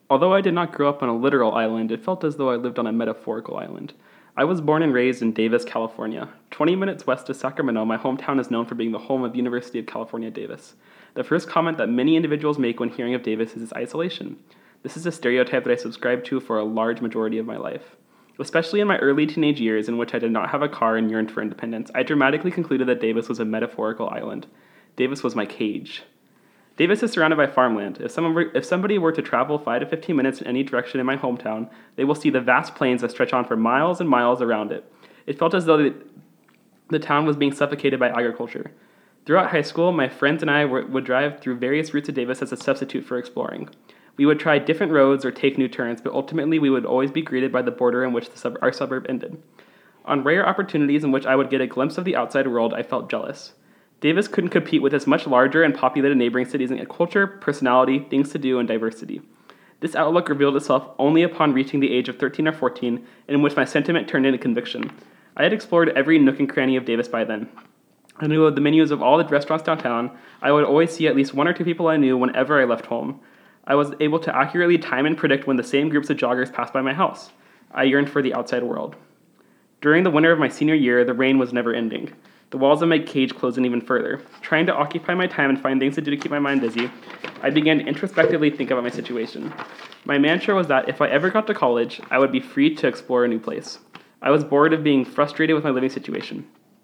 Although I did not grow up on a literal island, it felt as though I lived on a metaphorical island. I was born and raised in Davis, California. 20 minutes west of Sacramento, my hometown is known for being the home of University of California, Davis. The first comment that many individuals make when hearing of Davis is its isolation. This is a stereotype that I subscribed to for a large majority of my life. Especially in my early teenage years, in which I did not have a car and yearned for independence, I dramatically concluded that Davis was a metaphorical island. Davis was my cage. Davis is surrounded by farmland. If somebody were to travel 5 to 15 minutes in any direction in my hometown, they will see the vast plains that stretch on for miles and miles around it. It felt as though the town was being suffocated by agriculture. Throughout high school, my friends and I would drive through various routes of Davis as a substitute for exploring. We would try different roads or take new turns, but ultimately we would always be greeted by the border in which our suburb ended. On rare opportunities in which I would get a glimpse of the outside world, I felt jealous. Davis couldn't compete with its much larger and populated neighboring cities in culture, personality, things to do, and diversity. This outlook revealed itself only upon reaching the age of 13 or 14, in which my sentiment turned into conviction. I had explored every nook and cranny of Davis by then. I knew the menus of all the restaurants downtown. I would always see at least one or two people I knew whenever I left home. I was able to accurately time and predict when the same groups of joggers passed by my house. I yearned for the outside world. During the winter of my senior year, the rain was never ending. The walls of my cage closed in even further. Trying to occupy my time and find things to do to keep my mind busy, I began to introspectively think about my situation. My mantra was that if I ever got to college, I would be free to explore a new place. I was bored of being frustrated with my living situation.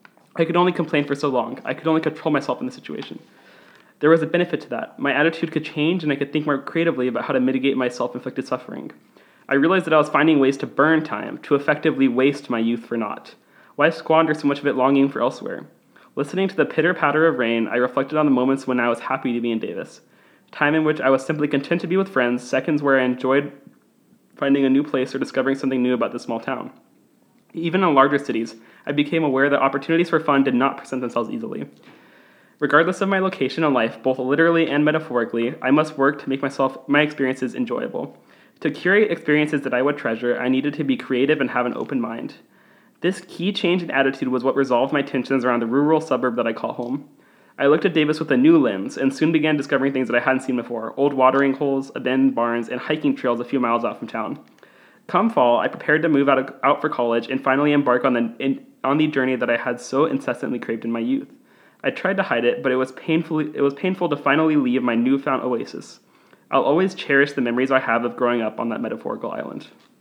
I could only complain for so long. I could only control myself in the situation. There was a benefit to that. My attitude could change, and I could think more creatively about how to mitigate my self-inflicted suffering. I realized that I was finding ways to burn time, to effectively waste my youth for naught. Why squander so much of it longing for elsewhere? Listening to the pitter-patter of rain, I reflected on the moments when I was happy to be in Davis. Time in which I was simply content to be with friends, seconds where I enjoyed finding a new place or discovering something new about this small town. Even in larger cities, I became aware that opportunities for fun did not present themselves easily. Regardless of my location in life, both literally and metaphorically, I must work to make my experiences enjoyable. To curate experiences that I would treasure, I needed to be creative and have an open mind. This key change in attitude was what resolved my tensions around the rural suburb that I call home. I looked at Davis with a new lens and soon began discovering things that I hadn't seen before: old watering holes, abandoned barns, and hiking trails a few miles out from town. Come fall, I prepared to move out for college and finally embark on the journey that I had so incessantly craved in my youth. I tried to hide it, but it was painful to finally leave my newfound oasis. I'll always cherish the memories I have of growing up on that metaphorical island.